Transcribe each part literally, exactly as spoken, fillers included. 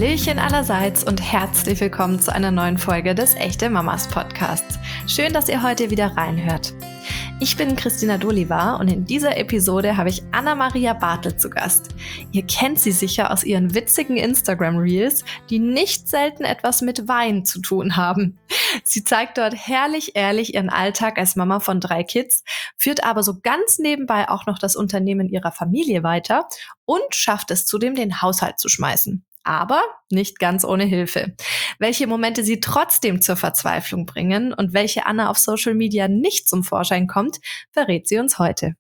Hallöchen allerseits und herzlich willkommen zu einer neuen Folge des Echte Mamas Podcasts. Schön, dass ihr heute wieder reinhört. Ich bin Christina Doliva und in dieser Episode habe ich Anna-Maria Bartel zu Gast. Ihr kennt sie sicher aus ihren witzigen Instagram-Reels, die nicht selten etwas mit Wein zu tun haben. Sie zeigt dort herrlich ehrlich ihren Alltag als Mama von drei Kids, führt aber so ganz nebenbei auch noch das Unternehmen ihrer Familie weiter und schafft es zudem, den Haushalt zu schmeißen. Aber nicht ganz ohne Hilfe. Welche Momente sie trotzdem zur Verzweiflung bringen und welche Anna auf Social Media nicht zum Vorschein kommt, verrät sie uns heute.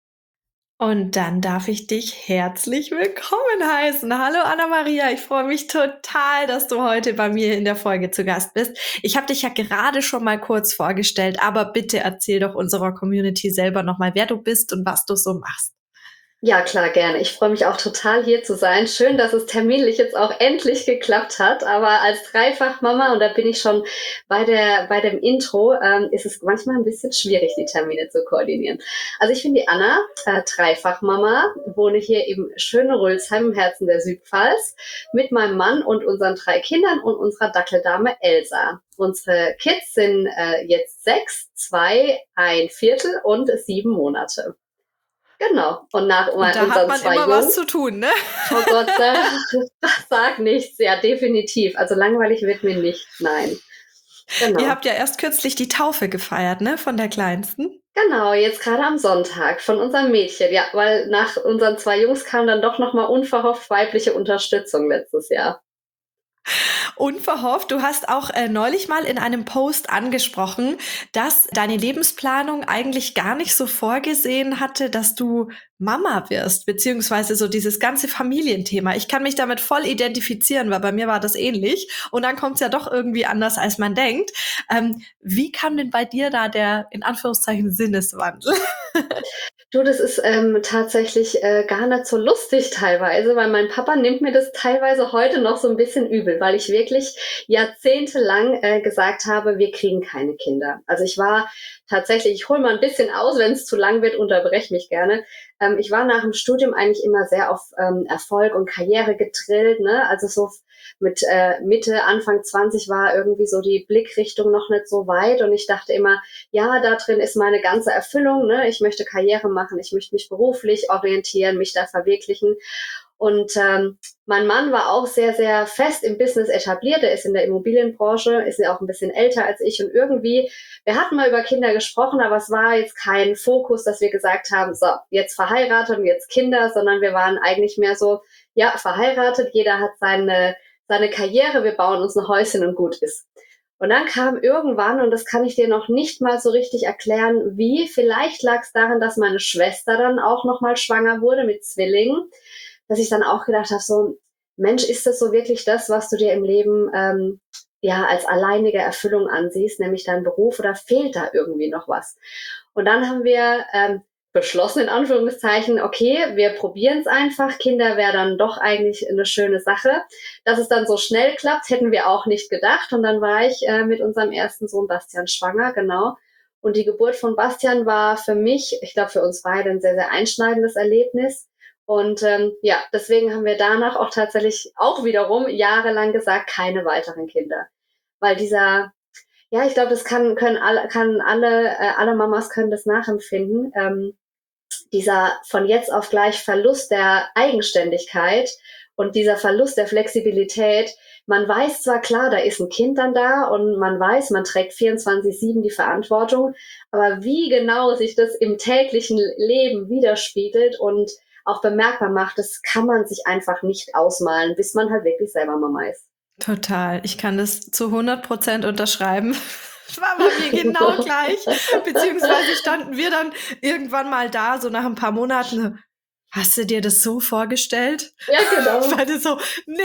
Und dann darf ich dich herzlich willkommen heißen. Hallo Anna-Maria, ich freue mich total, dass du heute bei mir in der Folge zu Gast bist. Ich habe dich ja gerade schon mal kurz vorgestellt, aber bitte erzähl doch unserer Community selber nochmal, wer du bist und was du so machst. Ja, klar, gerne. Ich freue mich auch total, hier zu sein. Schön, dass es terminlich jetzt auch endlich geklappt hat. Aber als Dreifachmama, und da bin ich schon bei der bei dem Intro, ähm, ist es manchmal ein bisschen schwierig, die Termine zu koordinieren. Also ich bin die Anna, äh, Dreifachmama, wohne hier im schönen Rülsheim im Herzen der Südpfalz mit meinem Mann und unseren drei Kindern und unserer Dackeldame Elsa. Unsere Kids sind äh, jetzt sechs, zwei, ein Viertel und sieben Monate. Genau. Und nach und da unseren hat man zwei immer Jungs, was zu tun, ne? Oh Gott, sag, sag nichts. Ja, definitiv. Also langweilig wird mir nicht. Nein. Genau. Ihr habt ja erst kürzlich die Taufe gefeiert, ne? Von der Kleinsten. Genau, jetzt gerade am Sonntag von unserem Mädchen. Ja, weil nach unseren zwei Jungs kam dann doch nochmal unverhofft weibliche Unterstützung letztes Jahr. Unverhofft. Du hast auch äh, neulich mal in einem Post angesprochen, dass deine Lebensplanung eigentlich gar nicht so vorgesehen hatte, dass du Mama wirst, beziehungsweise so dieses ganze Familienthema. Ich kann mich damit voll identifizieren, weil bei mir war das ähnlich. Und dann kommt es ja doch irgendwie anders, als man denkt. Ähm, wie kam denn bei dir da der, in Anführungszeichen, Sinneswandel? Du, das ist ähm, tatsächlich äh, gar nicht so lustig teilweise, weil mein Papa nimmt mir das teilweise heute noch so ein bisschen übel, weil ich wirklich jahrzehntelang äh, gesagt habe, wir kriegen keine Kinder. Also ich war tatsächlich, ich hole mal ein bisschen aus, wenn es zu lang wird, unterbrech mich gerne. Ähm, ich war nach dem Studium eigentlich immer sehr auf ähm, Erfolg und Karriere gedrillt, ne? Also so mit äh, Mitte, Anfang zwanzig war irgendwie so die Blickrichtung noch nicht so weit und ich dachte immer, ja, da drin ist meine ganze Erfüllung, ne? Ich möchte Karriere machen, ich möchte mich beruflich orientieren, mich da verwirklichen. Und ähm, mein Mann war auch sehr, sehr fest im Business etabliert. Er ist in der Immobilienbranche, ist ja auch ein bisschen älter als ich. Und irgendwie, wir hatten mal über Kinder gesprochen, aber es war jetzt kein Fokus, dass wir gesagt haben, so, jetzt verheiratet und jetzt Kinder, sondern wir waren eigentlich mehr so, ja, verheiratet, jeder hat seine, seine Karriere, wir bauen uns ein Häuschen und gut ist. Und dann kam irgendwann, und das kann ich dir noch nicht mal so richtig erklären, wie, vielleicht lag es daran, dass meine Schwester dann auch nochmal schwanger wurde mit Zwillingen, dass ich dann auch gedacht habe, so, Mensch, ist das so wirklich das, was du dir im Leben ähm, ja als alleinige Erfüllung ansiehst, nämlich dein Beruf, oder fehlt da irgendwie noch was? Und dann haben wir ähm, beschlossen, in Anführungszeichen, okay, wir probieren es einfach. Kinder wäre dann doch eigentlich eine schöne Sache. Dass es dann so schnell klappt, hätten wir auch nicht gedacht. Und dann war ich äh, mit unserem ersten Sohn Bastian schwanger, genau. Und die Geburt von Bastian war für mich, ich glaube für uns beide, ein sehr, sehr einschneidendes Erlebnis. Und ähm, ja, deswegen haben wir danach auch tatsächlich auch wiederum jahrelang gesagt, keine weiteren Kinder. Weil dieser, ja, ich glaube, das kann, können alle, kann alle, äh, alle Mamas können das nachempfinden. Ähm, dieser von jetzt auf gleich Verlust der Eigenständigkeit und dieser Verlust der Flexibilität. Man weiß zwar klar, da ist ein Kind dann da und man weiß, man trägt vierundzwanzig sieben die Verantwortung, aber wie genau sich das im täglichen Leben widerspiegelt und auch bemerkbar macht, das kann man sich einfach nicht ausmalen, bis man halt wirklich selber Mama ist. Total. Ich kann das zu hundert Prozent unterschreiben. Das war bei mir genau gleich. Beziehungsweise standen wir dann irgendwann mal da, so nach ein paar Monaten. Hast du dir das so vorgestellt? Ja, genau. Ich meine so, nee.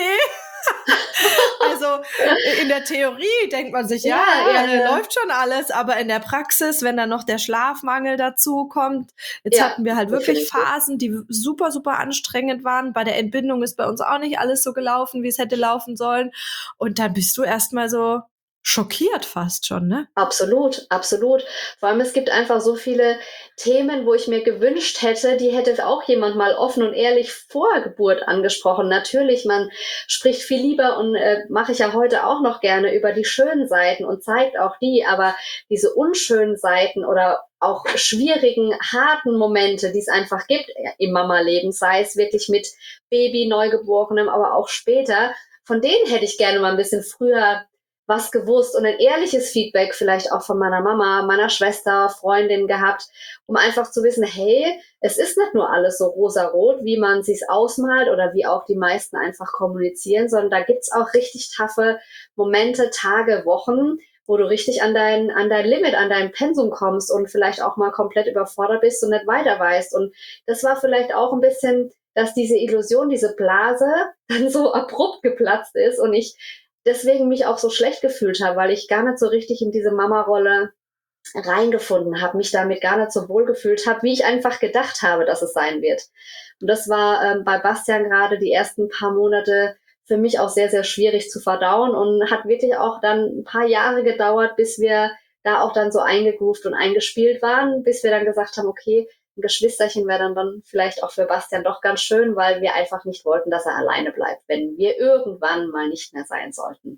Also in der Theorie denkt man sich, ja, ja, ja, ja, läuft schon alles, aber in der Praxis, wenn dann noch der Schlafmangel dazu kommt, jetzt ja, hatten wir halt wirklich Phasen, die super, super anstrengend waren. Bei der Entbindung ist bei uns auch nicht alles so gelaufen, wie es hätte laufen sollen. Und dann bist du erstmal so, schockiert fast schon, ne? Absolut, absolut. Vor allem, es gibt einfach so viele Themen, wo ich mir gewünscht hätte, die hätte auch jemand mal offen und ehrlich vor Geburt angesprochen. Natürlich, man spricht viel lieber und äh, mache ich ja heute auch noch gerne über die schönen Seiten und zeigt auch die, aber diese unschönen Seiten oder auch schwierigen, harten Momente, die es einfach gibt im Mama-Leben, sei es wirklich mit Baby, Neugeborenem, aber auch später, von denen hätte ich gerne mal ein bisschen früher was gewusst und ein ehrliches Feedback vielleicht auch von meiner Mama, meiner Schwester, Freundin gehabt, um einfach zu wissen, hey, es ist nicht nur alles so rosarot, wie man sich's ausmalt oder wie auch die meisten einfach kommunizieren, sondern da gibt's auch richtig taffe Momente, Tage, Wochen, wo du richtig an dein, an dein Limit, an dein Pensum kommst und vielleicht auch mal komplett überfordert bist und nicht weiter weißt. Und das war vielleicht auch ein bisschen, dass diese Illusion, diese Blase dann so abrupt geplatzt ist und ich deswegen mich auch so schlecht gefühlt habe, weil ich gar nicht so richtig in diese Mama-Rolle reingefunden habe, mich damit gar nicht so wohl gefühlt habe, wie ich einfach gedacht habe, dass es sein wird. Und das war ähm, bei Bastian gerade die ersten paar Monate für mich auch sehr, sehr schwierig zu verdauen und hat wirklich auch dann ein paar Jahre gedauert, bis wir da auch dann so eingegroovt und eingespielt waren, bis wir dann gesagt haben, okay, ein Geschwisterchen wäre dann, dann vielleicht auch für Bastian doch ganz schön, weil wir einfach nicht wollten, dass er alleine bleibt, wenn wir irgendwann mal nicht mehr sein sollten.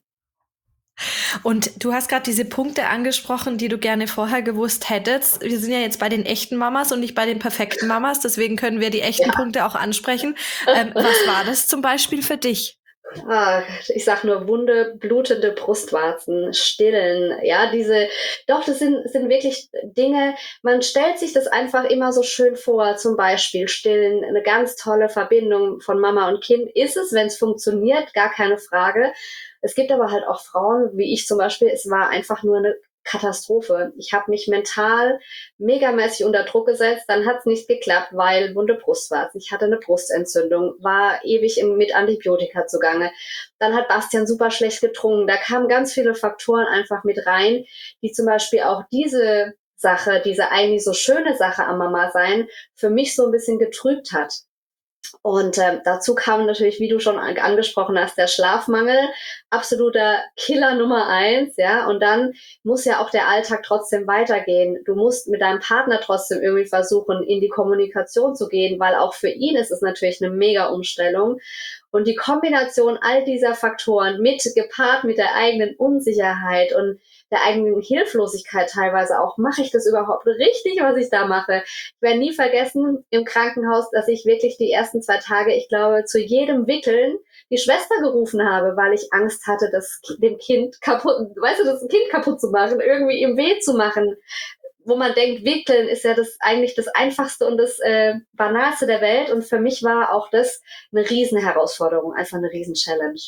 Und du hast gerade diese Punkte angesprochen, die du gerne vorher gewusst hättest. Wir sind ja jetzt bei den echten Mamas und nicht bei den perfekten Mamas, deswegen können wir die echten ja. Punkte auch ansprechen. Ähm, was war das zum Beispiel für dich? Ah, ich sag nur wunde, blutende Brustwarzen, Stillen, ja, diese, doch, das sind, sind wirklich Dinge, man stellt sich das einfach immer so schön vor, zum Beispiel Stillen, eine ganz tolle Verbindung von Mama und Kind ist es, wenn es funktioniert, gar keine Frage. Es gibt aber halt auch Frauen, wie ich zum Beispiel, es war einfach nur eine Katastrophe. Ich habe mich mental megamäßig unter Druck gesetzt, dann hat es nicht geklappt, weil wunde Brustwarzen, ich hatte eine Brustentzündung, war ewig im, mit Antibiotika zugange. Dann hat Bastian super schlecht getrunken. Da kamen ganz viele Faktoren einfach mit rein, die zum Beispiel auch diese Sache, diese eigentlich so schöne Sache am Mama sein, für mich so ein bisschen getrübt hat. Und äh, dazu kam natürlich, wie du schon an- angesprochen hast, der Schlafmangel, absoluter Killer Nummer eins, ja. Und dann muss ja auch der Alltag trotzdem weitergehen. Du musst mit deinem Partner trotzdem irgendwie versuchen, in die Kommunikation zu gehen, weil auch für ihn ist es natürlich eine Mega-Umstellung. Und die Kombination all dieser Faktoren mit, gepaart mit der eigenen Unsicherheit und der eigenen Hilflosigkeit teilweise auch, mache ich das überhaupt richtig, was ich da mache? Ich werde nie vergessen im Krankenhaus, dass ich wirklich die ersten zwei Tage, ich glaube, zu jedem Wickeln die Schwester gerufen habe, weil ich Angst hatte, das dem Kind kaputt, weißt du, das Kind kaputt zu machen, irgendwie ihm weh zu machen. Wo man denkt, wickeln ist ja das eigentlich das Einfachste und das äh, Banalste der Welt. Und für mich war auch das eine Riesenherausforderung, einfach eine Riesen-Challenge.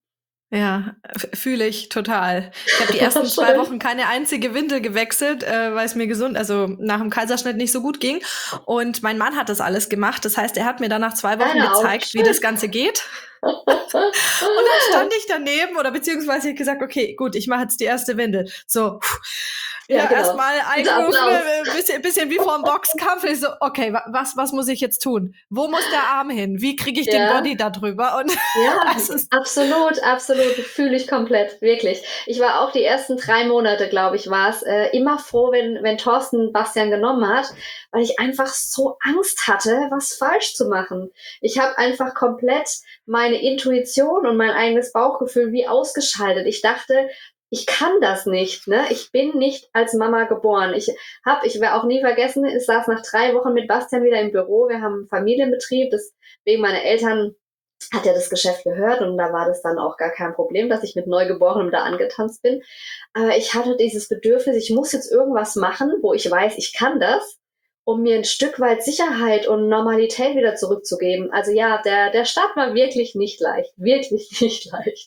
Ja, f- fühle ich total. Ich habe die ersten zwei Wochen keine einzige Windel gewechselt, äh, weil es mir gesund, also nach dem Kaiserschnitt nicht so gut ging. Und mein Mann hat das alles gemacht. Das heißt, er hat mir dann nach zwei Wochen Deine gezeigt, Augen. wie das Ganze geht. Und dann stand ich daneben oder beziehungsweise ich gesagt, okay, gut, ich mache jetzt die erste Windel. So, ja, Ja, genau. erstmal Bitte eingerufen, Applaus. ein bisschen, bisschen wie vor dem Boxkampf. Ich so, okay, wa- was, was muss ich jetzt tun? Wo muss der Arm hin? Wie kriege ich den Ja. Body da drüber? Und Ja, es ist absolut, absolut, fühle ich komplett, wirklich. Ich war auch die ersten drei Monate, glaube ich, war es, äh, immer froh, wenn, wenn Thorsten Bastian genommen hat, weil ich einfach so Angst hatte, was falsch zu machen. Ich habe einfach komplett meine Intuition und mein eigenes Bauchgefühl wie ausgeschaltet. Ich dachte, ich kann das nicht, ne? Ich bin nicht als Mama geboren. Ich hab, ich werde auch nie vergessen, ich saß nach drei Wochen mit Bastian wieder im Büro. Wir haben einen Familienbetrieb, deswegen meine Eltern hat ja das Geschäft gehört und da war das dann auch gar kein Problem, dass ich mit Neugeborenem da angetanzt bin. Aber ich hatte dieses Bedürfnis, ich muss jetzt irgendwas machen, wo ich weiß, ich kann das, um mir ein Stück weit Sicherheit und Normalität wieder zurückzugeben. Also ja, der, der Start war wirklich nicht leicht, wirklich nicht leicht.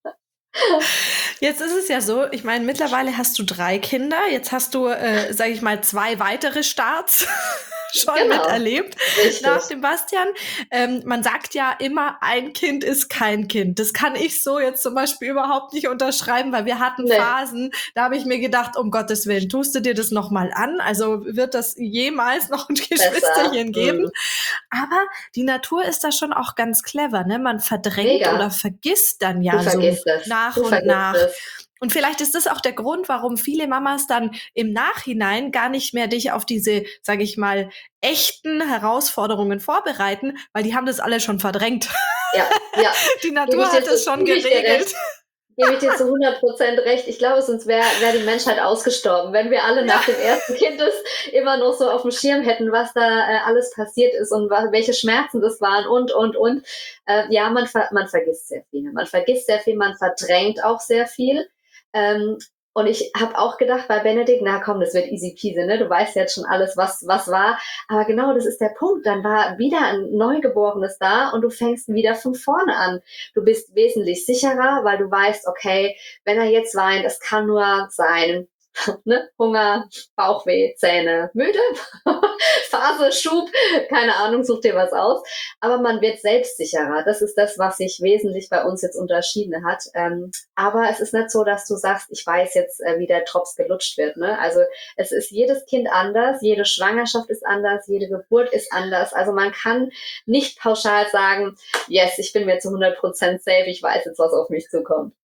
Jetzt ist es ja so, ich meine, mittlerweile hast du drei Kinder, jetzt hast du, äh, sage ich mal, zwei weitere Starts schon Genau. miterlebt Richtig. nach dem Bastian. Ähm, man sagt ja immer, ein Kind ist kein Kind. Das kann ich so jetzt zum Beispiel überhaupt nicht unterschreiben, weil wir hatten Nee. Phasen, da habe ich mir gedacht, um Gottes Willen, tust du dir das nochmal an? Also wird das jemals noch ein Geschwisterchen geben? Mhm. Aber die Natur ist da schon auch ganz clever, ne? Man verdrängt Mega. oder vergisst dann ja Du so vergisst es. nach Du und vergisst nach. es. Und vielleicht ist das auch der Grund, warum viele Mamas dann im Nachhinein gar nicht mehr dich auf diese, sage ich mal, echten Herausforderungen vorbereiten, weil die haben das alle schon verdrängt. Ja, ja. Die Natur hat das schon geregelt. Gebe ich dir zu hundert Prozent recht. Ich glaube, sonst wäre wär die Menschheit ausgestorben, wenn wir alle nach dem ersten Kind es immer noch so auf dem Schirm hätten, was da äh, alles passiert ist und was, welche Schmerzen das waren und, und, und. Äh, ja, man, ver man vergisst sehr viel. Man vergisst sehr viel, man verdrängt auch sehr viel. Ähm, Und ich habe auch gedacht bei Benedikt, na komm, das wird easy peasy, ne? Du weißt jetzt schon alles, was was war. Aber genau, das ist der Punkt. Dann war wieder ein Neugeborenes da und du fängst wieder von vorne an. Du bist wesentlich sicherer, weil du weißt, okay, wenn er jetzt weint, es kann nur sein, ne? Hunger, Bauchweh, Zähne, müde, Phase, Schub, keine Ahnung, such dir was aus. Aber man wird selbstsicherer. Das ist das, was sich wesentlich bei uns jetzt unterschieden hat. Ähm, aber es ist nicht so, dass du sagst, ich weiß jetzt, äh, wie der Drops gelutscht wird. Ne? Also es ist jedes Kind anders, jede Schwangerschaft ist anders, jede Geburt ist anders. Also man kann nicht pauschal sagen, yes, ich bin mir zu hundert Prozent safe, ich weiß jetzt, was auf mich zukommt.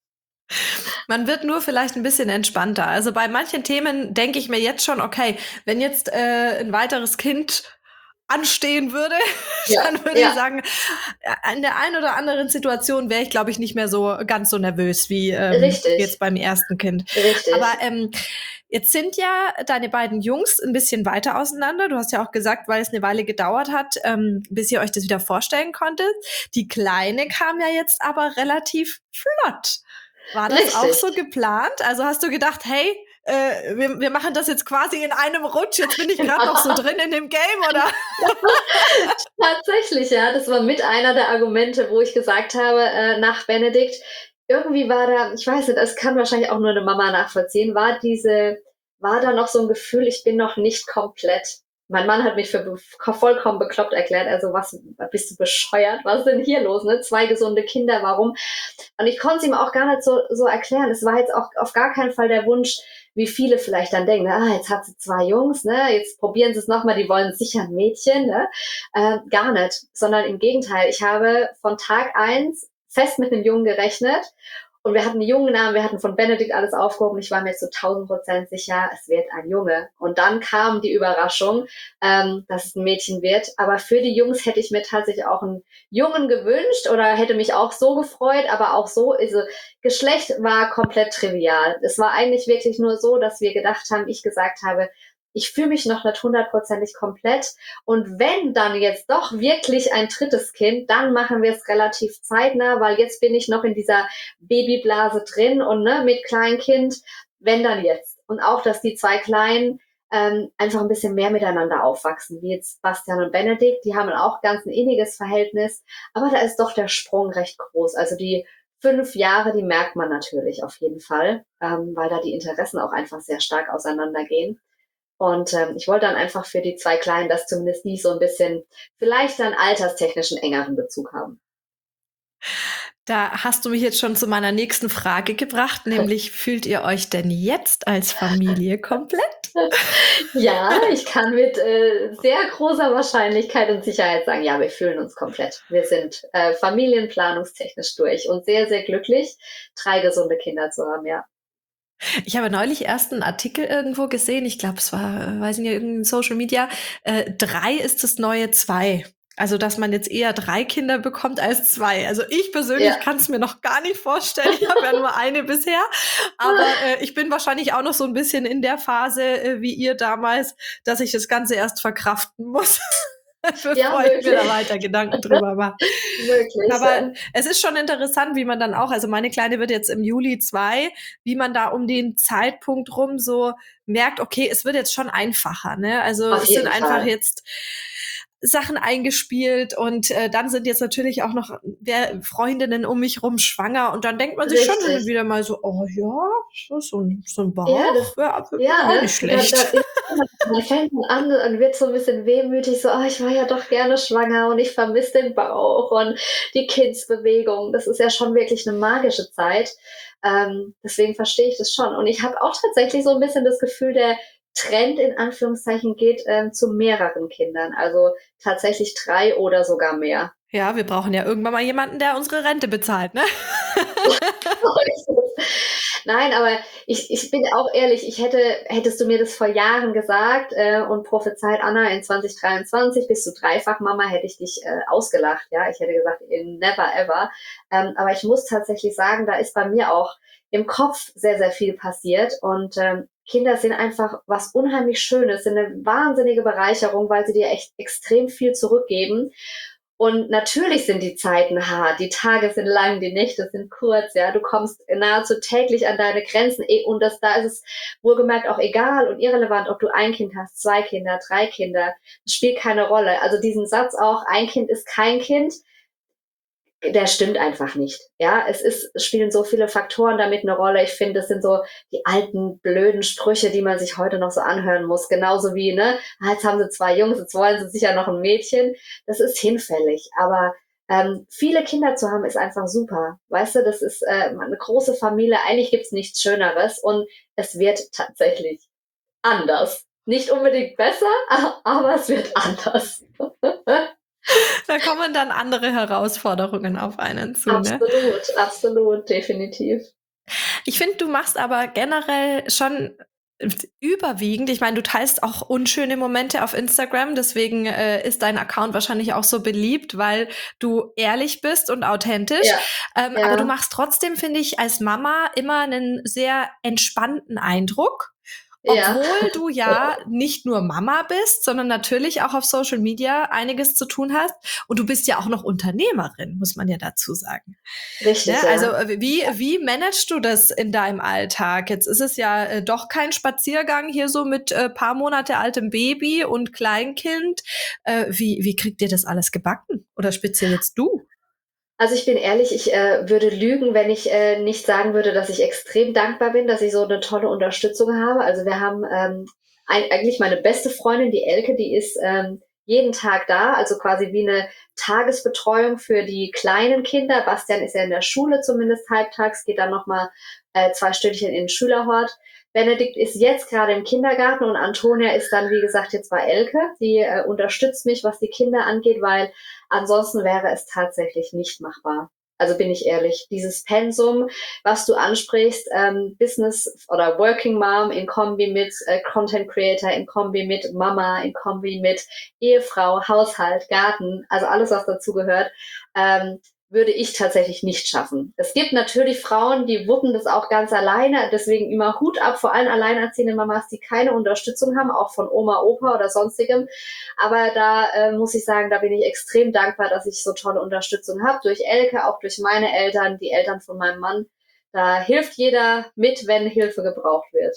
Man wird nur vielleicht ein bisschen entspannter. Also bei manchen Themen denke ich mir jetzt schon, okay, wenn jetzt äh, ein weiteres Kind anstehen würde, ja, dann würde ja. ich sagen, in der einen oder anderen Situation wäre ich, glaube ich, nicht mehr so ganz so nervös wie ähm, jetzt beim ersten Kind. Richtig. Aber ähm, jetzt sind ja deine beiden Jungs ein bisschen weiter auseinander. Du hast ja auch gesagt, weil es eine Weile gedauert hat, ähm, bis ihr euch das wieder vorstellen konntet. Die Kleine kam ja jetzt aber relativ flott. War das Richtig. Auch so geplant? Also hast du gedacht, hey, äh, wir, wir machen das jetzt quasi in einem Rutsch, jetzt bin ich gerade noch so drin in dem Game, oder? Tatsächlich, ja. Das war mit einer der Argumente, wo ich gesagt habe, äh, nach Benedikt, irgendwie war da, ich weiß nicht, das kann wahrscheinlich auch nur eine Mama nachvollziehen, war diese, war da noch so ein Gefühl, ich bin noch nicht komplett. Mein Mann hat mich für be- vollkommen bekloppt erklärt. Also was, bist du bescheuert? Was ist denn hier los? Ne? Zwei gesunde Kinder, warum? Und ich konnte es ihm auch gar nicht so, so erklären. Es war jetzt auch auf gar keinen Fall der Wunsch, wie viele vielleicht dann denken, ah, jetzt hat sie zwei Jungs, ne? Jetzt probieren sie es nochmal, die wollen sicher ein Mädchen. Ne? Äh, gar nicht, sondern im Gegenteil. Ich habe von Tag eins fest mit einem Jungen gerechnet. Und wir hatten einen jungen Namen, wir hatten von Benedikt alles aufgehoben. Ich war mir zu tausend Prozent sicher, es wird ein Junge. Und dann kam die Überraschung, ähm, dass es ein Mädchen wird. Aber für die Jungs hätte ich mir tatsächlich auch einen Jungen gewünscht oder hätte mich auch so gefreut. Aber auch so, also Geschlecht war komplett trivial. Es war eigentlich wirklich nur so, dass wir gedacht haben, ich gesagt habe, ich fühle mich noch nicht hundertprozentig komplett. Und wenn dann jetzt doch wirklich ein drittes Kind, dann machen wir es relativ zeitnah, weil jetzt bin ich noch in dieser Babyblase drin und ne, mit Kleinkind, wenn dann jetzt. Und auch, dass die zwei Kleinen ähm, einfach ein bisschen mehr miteinander aufwachsen, wie jetzt Bastian und Benedikt. Die haben auch ganz ein inniges Verhältnis, aber da ist doch der Sprung recht groß. Also die fünf Jahre, die merkt man natürlich auf jeden Fall, ähm, weil da die Interessen auch einfach sehr stark auseinandergehen. Und ähm, ich wollte dann einfach für die zwei Kleinen, dass zumindest die so ein bisschen vielleicht einen alterstechnischen engeren Bezug haben. Da hast du mich jetzt schon zu meiner nächsten Frage gebracht, nämlich fühlt ihr euch denn jetzt als Familie komplett? Ja, ich kann mit äh, sehr großer Wahrscheinlichkeit und Sicherheit sagen, ja, wir fühlen uns komplett. Wir sind äh, familienplanungstechnisch durch und sehr, sehr glücklich, drei gesunde Kinder zu haben, ja. Ich habe neulich erst einen Artikel irgendwo gesehen, ich glaube, es war, weiß nicht, irgendein Social Media, äh, drei ist das neue zwei. Also, dass man jetzt eher drei Kinder bekommt als zwei. Also ich persönlich ja. kann es mir noch gar nicht vorstellen. Ich habe ja nur eine bisher. Aber äh, ich bin wahrscheinlich auch noch so ein bisschen in der Phase, äh, wie ihr damals, dass ich das Ganze erst verkraften muss. Bevor ja, ich mir da weiter Gedanken drüber mache. Wirklich, aber ja. Es ist schon interessant, wie man dann auch, also meine Kleine wird jetzt im Juli zwei, wie man da um den Zeitpunkt rum so merkt, okay, es wird jetzt schon einfacher, ne? Also Auf es sind Fall. einfach jetzt Sachen eingespielt und äh, dann sind jetzt natürlich auch noch der Freundinnen um mich rum schwanger und dann denkt man sich Richtig. schon hin wieder mal so, oh ja, so, so, ein, so ein Bauch ja, das, wäre ja, auch ne? nicht schlecht. Da, da, man fängt an und wird so ein bisschen wehmütig, so, oh, ich war ja doch gerne schwanger und ich vermisse den Bauch und die Kindsbewegung. Das ist ja schon wirklich eine magische Zeit. Ähm, deswegen verstehe ich das schon. Und ich habe auch tatsächlich so ein bisschen das Gefühl, der Trend in Anführungszeichen geht ähm, zu mehreren Kindern, also tatsächlich drei oder sogar mehr. Ja, wir brauchen ja irgendwann mal jemanden, der unsere Rente bezahlt, ne? Nein, aber ich, ich bin auch ehrlich, ich hätte, hättest du mir das vor Jahren gesagt äh, und prophezeit, Anna, in zwanzig dreiundzwanzig bist du Dreifachmama, hätte ich dich äh, ausgelacht, ja. Ich hätte gesagt, never ever. Ähm, aber ich muss tatsächlich sagen, da ist bei mir auch im Kopf sehr, sehr viel passiert und ähm, Kinder sind einfach was unheimlich Schönes, sind eine wahnsinnige Bereicherung, weil sie dir echt extrem viel zurückgeben. Und natürlich sind die Zeiten hart, die Tage sind lang, die Nächte sind kurz, ja, du kommst nahezu täglich an deine Grenzen und das, da ist es wohlgemerkt auch egal und irrelevant, ob du ein Kind hast, zwei Kinder, drei Kinder, das spielt keine Rolle. Also diesen Satz auch, ein Kind ist kein Kind, der stimmt einfach nicht. Ja, es ist, es spielen so viele Faktoren damit eine Rolle. Ich finde, das sind so die alten, blöden Sprüche, die man sich heute noch so anhören muss. Genauso wie, ne, ah, jetzt haben sie zwei Jungs, jetzt wollen sie sicher noch ein Mädchen. Das ist hinfällig. Aber ähm, viele Kinder zu haben, ist einfach super. Weißt du, das ist äh, eine große Familie. Eigentlich gibt's nichts Schöneres und es wird tatsächlich anders. Nicht unbedingt besser, aber es wird anders. Da kommen dann andere Herausforderungen auf einen zu. Absolut, ne? absolut, definitiv. Ich finde, du machst aber generell schon überwiegend, ich meine, du teilst auch unschöne Momente auf Instagram, deswegen äh, ist dein Account wahrscheinlich auch so beliebt, weil du ehrlich bist und authentisch. Ja, ähm, ja. Aber du machst trotzdem, finde ich, als Mama immer einen sehr entspannten Eindruck. Ja. Obwohl du ja nicht nur Mama bist, sondern natürlich auch auf Social Media einiges zu tun hast. Und du bist ja auch noch Unternehmerin, muss man ja dazu sagen. Richtig, Ne? ja. Also wie, wie managst du das in deinem Alltag? Jetzt ist es ja äh, doch kein Spaziergang hier so mit äh, paar Monate altem Baby und Kleinkind. Äh, wie, wie kriegt ihr das alles gebacken? Oder speziell jetzt du? Also ich bin ehrlich, ich äh, würde lügen, wenn ich äh, nicht sagen würde, dass ich extrem dankbar bin, dass ich so eine tolle Unterstützung habe. Also wir haben ähm, ein, eigentlich meine beste Freundin, die Elke, die ist ähm, jeden Tag da, also quasi wie eine Tagesbetreuung für die kleinen Kinder. Bastian ist ja in der Schule zumindest halbtags, geht dann nochmal äh, zwei Stündchen in den Schülerhort. Benedikt ist jetzt gerade im Kindergarten und Antonia ist dann, wie gesagt, jetzt bei Elke. Die äh, unterstützt mich, was die Kinder angeht, weil ansonsten wäre es tatsächlich nicht machbar. Also bin ich ehrlich, dieses Pensum, was du ansprichst, ähm, Business oder Working Mom in Kombi mit äh, Content Creator, in Kombi mit Mama, in Kombi mit Ehefrau, Haushalt, Garten, also alles, was dazu gehört, ähm, würde ich tatsächlich nicht schaffen. Es gibt natürlich Frauen, die wuppen das auch ganz alleine, deswegen immer Hut ab vor allen alleinerziehenden Mamas, die keine Unterstützung haben, auch von Oma, Opa oder sonstigem. Aber da äh, muss ich sagen, da bin ich extrem dankbar, dass ich so tolle Unterstützung habe, durch Elke, auch durch meine Eltern, die Eltern von meinem Mann. Da hilft jeder mit, wenn Hilfe gebraucht wird.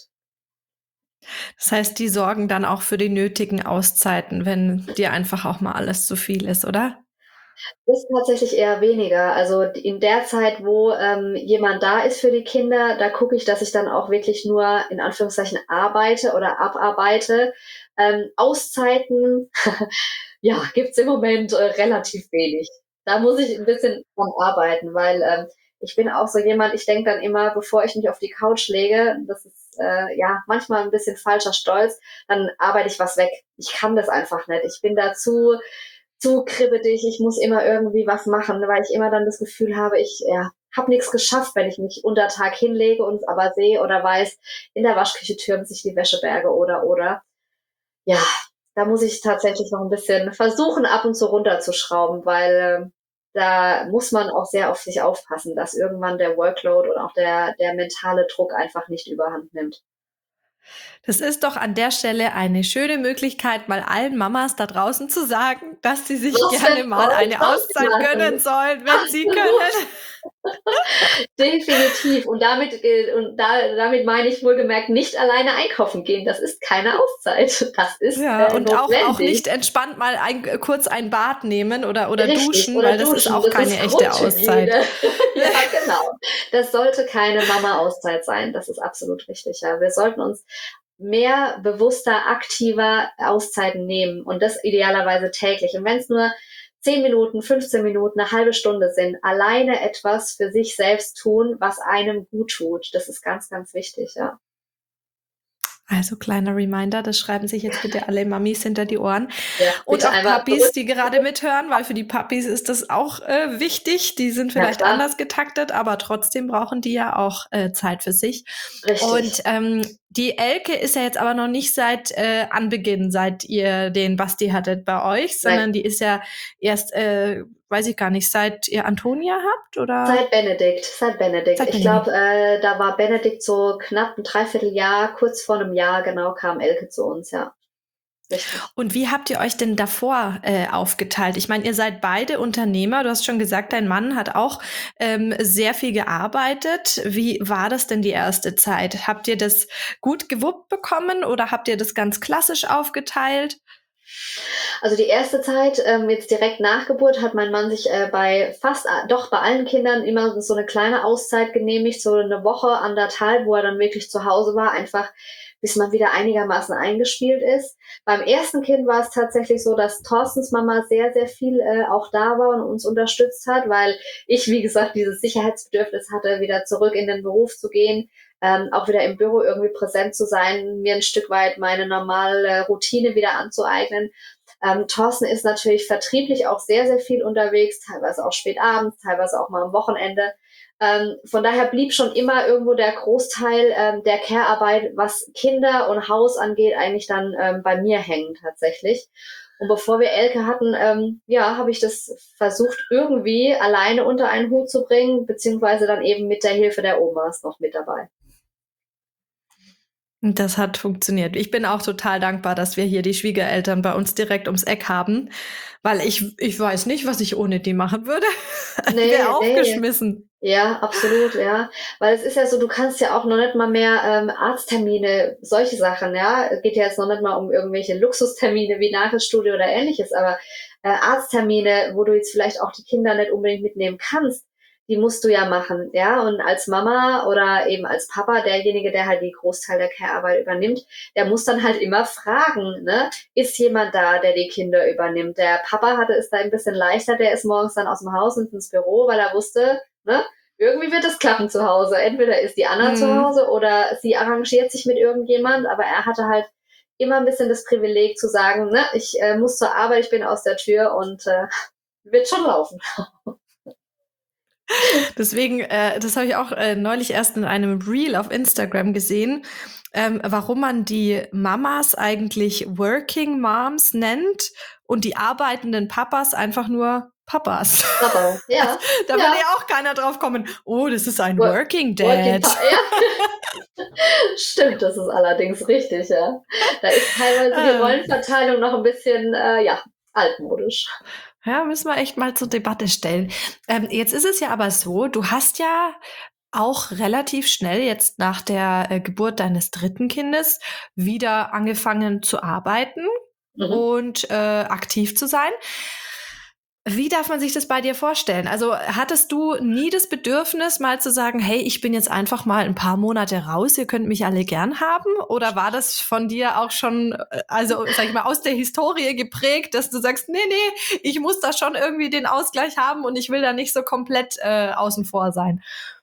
Das heißt, die sorgen dann auch für die nötigen Auszeiten, wenn dir einfach auch mal alles zu viel ist, oder? Das ist tatsächlich eher weniger. Also in der Zeit, wo ähm, jemand da ist für die Kinder, da gucke ich, dass ich dann auch wirklich nur in Anführungszeichen arbeite oder abarbeite. Ähm, Auszeiten, ja, gibt's im Moment äh, relativ wenig. Da muss ich ein bisschen dran arbeiten, weil ähm, ich bin auch so jemand, ich denke dann immer, bevor ich mich auf die Couch lege, das ist äh, ja manchmal ein bisschen falscher Stolz, dann arbeite ich was weg. Ich kann das einfach nicht. Ich bin dazu zu kribbelig, ich muss immer irgendwie was machen, weil ich immer dann das Gefühl habe, ich ja, habe nichts geschafft, wenn ich mich unter Tag hinlege und aber sehe oder weiß, in der Waschküche türmen sich die Wäscheberge oder oder. Ja, da muss ich tatsächlich noch ein bisschen versuchen, ab und zu runterzuschrauben, weil äh, da muss man auch sehr auf sich aufpassen, dass irgendwann der Workload und auch der, der mentale Druck einfach nicht überhand nimmt. Das ist doch an der Stelle eine schöne Möglichkeit, mal allen Mamas da draußen zu sagen, dass sie sich Was gerne für mal toll, eine was Auszeit gönnen sollen, wenn sie Absolut. können. Definitiv. Und damit, äh, und da, damit meine ich wohlgemerkt nicht alleine einkaufen gehen. Das ist keine Auszeit. Das ist Ja, äh, und auch, auch notwendig. nicht entspannt mal ein, kurz ein Bad nehmen oder, oder Richtig. duschen, Oder weil das ist duschen. auch Das keine ist echte Auszeit. Grundhygiene. Ja, genau. Das sollte keine Mama-Auszeit sein. Das ist absolut richtig. Ja. Wir sollten uns mehr bewusster, aktiver Auszeiten nehmen und das idealerweise täglich. Und wenn es nur zehn Minuten, fünfzehn Minuten, eine halbe Stunde sind, alleine etwas für sich selbst tun, was einem gut tut. Das ist ganz, ganz wichtig, ja. Also kleiner Reminder, das schreiben sich jetzt bitte alle Mamis hinter die Ohren. Ja, Und bitte auch einmal Papis, zurück. die gerade mithören, weil für die Papis ist das auch äh, wichtig. Die sind Ja, vielleicht klar, anders getaktet, aber trotzdem brauchen die ja auch äh, Zeit für sich. Und richtig. ähm, die Elke ist ja jetzt aber noch nicht seit äh, Anbeginn, seit ihr den Basti hattet bei euch, Nein, sondern die ist ja erst, äh, weiß ich gar nicht, seit ihr Antonia habt oder seit Benedikt, seit Benedikt. seit Ich Benedikt? glaube, äh, da war Benedikt so knapp ein Dreivierteljahr, kurz vor einem Jahr genau kam Elke zu uns, ja, richtig. Und wie habt ihr euch denn davor äh, aufgeteilt? Ich meine, ihr seid beide Unternehmer. Du hast schon gesagt, dein Mann hat auch ähm, sehr viel gearbeitet. Wie war das denn die erste Zeit? Habt ihr das gut gewuppt bekommen oder habt ihr das ganz klassisch aufgeteilt? Also die erste Zeit, ähm, jetzt direkt nach Geburt, hat mein Mann sich äh, bei fast, a- doch bei allen Kindern immer so eine kleine Auszeit genehmigt, so eine Woche, anderthalb, wo er dann wirklich zu Hause war, einfach bis man wieder einigermaßen eingespielt ist. Beim ersten Kind war es tatsächlich so, dass Thorstens Mama sehr, sehr viel äh, auch da war und uns unterstützt hat, weil ich, wie gesagt, dieses Sicherheitsbedürfnis hatte, wieder zurück in den Beruf zu gehen, ähm, auch wieder im Büro irgendwie präsent zu sein, mir ein Stück weit meine normale Routine wieder anzueignen. Ähm, Thorsten ist natürlich vertrieblich auch sehr, sehr viel unterwegs, teilweise auch spät abends, teilweise auch mal am Wochenende. Ähm, von daher blieb schon immer irgendwo der Großteil ähm, der Care-Arbeit, was Kinder und Haus angeht, eigentlich dann ähm, bei mir hängen tatsächlich. Und bevor wir Elke hatten, ähm, ja, habe ich das versucht, irgendwie alleine unter einen Hut zu bringen, beziehungsweise dann eben mit der Hilfe der Omas noch mit dabei. Das hat funktioniert. Ich bin auch total dankbar, dass wir hier die Schwiegereltern bei uns direkt ums Eck haben, weil ich, ich weiß nicht, was ich ohne die machen würde. Ich wäre Nee, nee. aufgeschmissen. Ja, absolut, ja. Weil es ist ja so, du kannst ja auch noch nicht mal mehr ähm, Arzttermine, solche Sachen, ja. Es geht ja jetzt noch nicht mal um irgendwelche Luxustermine wie Nagelstudio oder ähnliches, aber äh, Arzttermine, wo du jetzt vielleicht auch die Kinder nicht unbedingt mitnehmen kannst, die musst du ja machen, ja. Und als Mama oder eben als Papa, derjenige, der halt die Großteil der Care-Arbeit übernimmt, der muss dann halt immer fragen, ne? Ist jemand da, der die Kinder übernimmt? Der Papa hatte es da ein bisschen leichter, der ist morgens dann aus dem Haus und ins Büro, weil er wusste, ne? Irgendwie wird es klappen zu Hause. Entweder ist die Anna zu Hm. Hause oder sie arrangiert sich mit irgendjemand, aber er hatte halt immer ein bisschen das Privileg zu sagen, ne, ich äh, muss zur Arbeit, ich bin aus der Tür und äh, wird schon laufen. Deswegen, äh, das habe ich auch äh, neulich erst in einem Reel auf Instagram gesehen, ähm, warum man die Mamas eigentlich Working Moms nennt und die arbeitenden Papas einfach nur Papas. Aber ja, Da würde ja, ja auch keiner drauf kommen, oh, das ist ein Wo- Working Working Dad. Pa- ja, stimmt, das ist allerdings richtig, ja. Da ist teilweise die Ähm, Rollenverteilung noch ein bisschen, äh, ja, altmodisch. Ja, müssen wir echt mal zur Debatte stellen. Ähm, jetzt ist es ja aber so, du hast ja auch relativ schnell jetzt nach der äh, Geburt deines dritten Kindes wieder angefangen zu arbeiten Mhm. und äh, aktiv zu sein. Wie darf man sich das bei dir vorstellen? Also hattest du nie das Bedürfnis, mal zu sagen, hey, ich bin jetzt einfach mal ein paar Monate raus, ihr könnt mich alle gern haben? Oder war das von dir auch schon, äh, also sag ich mal, aus der Historie geprägt, dass du sagst, nee, nee, ich muss da schon irgendwie den Ausgleich haben und ich will da nicht so komplett äh, außen vor sein?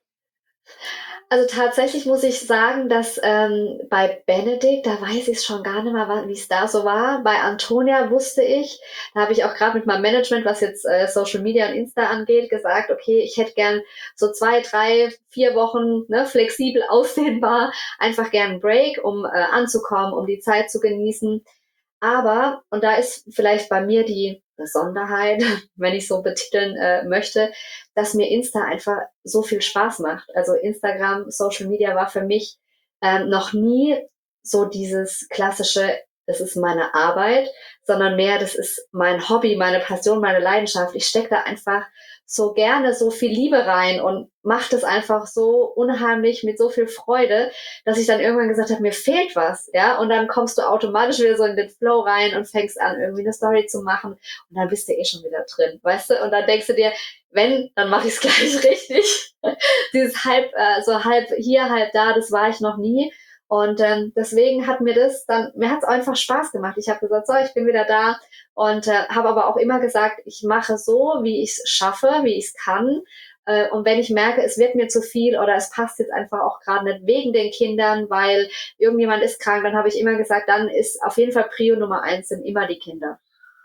Also tatsächlich muss ich sagen, dass ähm, bei Benedikt, da weiß ich es schon gar nicht mehr, wie es da so war. Bei Antonia wusste ich, da habe ich auch gerade mit meinem Management, was jetzt äh, Social Media und Insta angeht, gesagt, okay, ich hätte gern so zwei, drei, vier Wochen ne, flexibel ausdehnbar, einfach gern einen Break, um äh, anzukommen, um die Zeit zu genießen. Aber, und da ist vielleicht bei mir die Besonderheit, wenn ich so betiteln äh, möchte, dass mir Insta einfach so viel Spaß macht. Also Instagram, Social Media war für mich ähm, noch nie so dieses klassische, das ist meine Arbeit, sondern mehr, das ist mein Hobby, meine Passion, meine Leidenschaft. Ich stecke da einfach so gerne so viel Liebe rein und mache das einfach so unheimlich mit so viel Freude, dass ich dann irgendwann gesagt habe, mir fehlt was, ja, und dann kommst du automatisch wieder so in den Flow rein und fängst an, irgendwie eine Story zu machen und dann bist du eh schon wieder drin, weißt du, und dann denkst du dir, wenn, dann mache ich es gleich richtig. Dieses halb, äh, so halb hier, halb da, das war ich noch nie. Und ähm, deswegen hat mir das dann, mir hat es einfach Spaß gemacht. Ich habe gesagt, so, ich bin wieder da und äh, habe aber auch immer gesagt, ich mache so, wie ich es schaffe, wie ich es kann. Äh, und wenn ich merke, es wird mir zu viel oder es passt jetzt einfach auch gerade nicht wegen den Kindern, weil irgendjemand ist krank, dann habe ich immer gesagt, dann ist auf jeden Fall Prio Nummer eins sind immer die Kinder.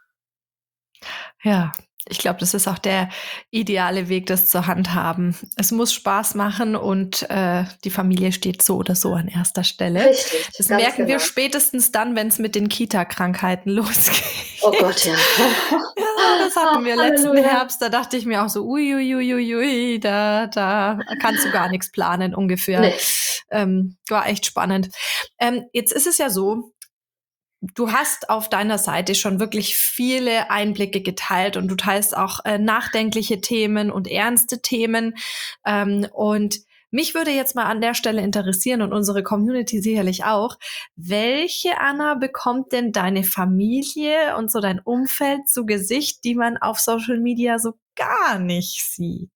Ja, ich glaube, das ist auch der ideale Weg, das zu handhaben. Es muss Spaß machen und äh, die Familie steht so oder so an erster Stelle. Richtig, Das ganz merken wir genau. spätestens dann, wenn es mit den Kita-Krankheiten losgeht. Oh Gott, ja. Ja, das hatten wir Oh, letzten Halleluja. Herbst, da dachte ich mir auch so, uiuiuiui, da, da kannst du gar nichts planen ungefähr. Nee. Ähm, war echt spannend. Ähm, jetzt ist es ja so, du hast auf deiner Seite schon wirklich viele Einblicke geteilt und du teilst auch äh, nachdenkliche Themen und ernste Themen. Ähm, und mich würde jetzt mal an der Stelle interessieren und unsere Community sicherlich auch, welche Anna bekommt denn deine Familie und so dein Umfeld zu Gesicht, die man auf Social Media so gar nicht sieht?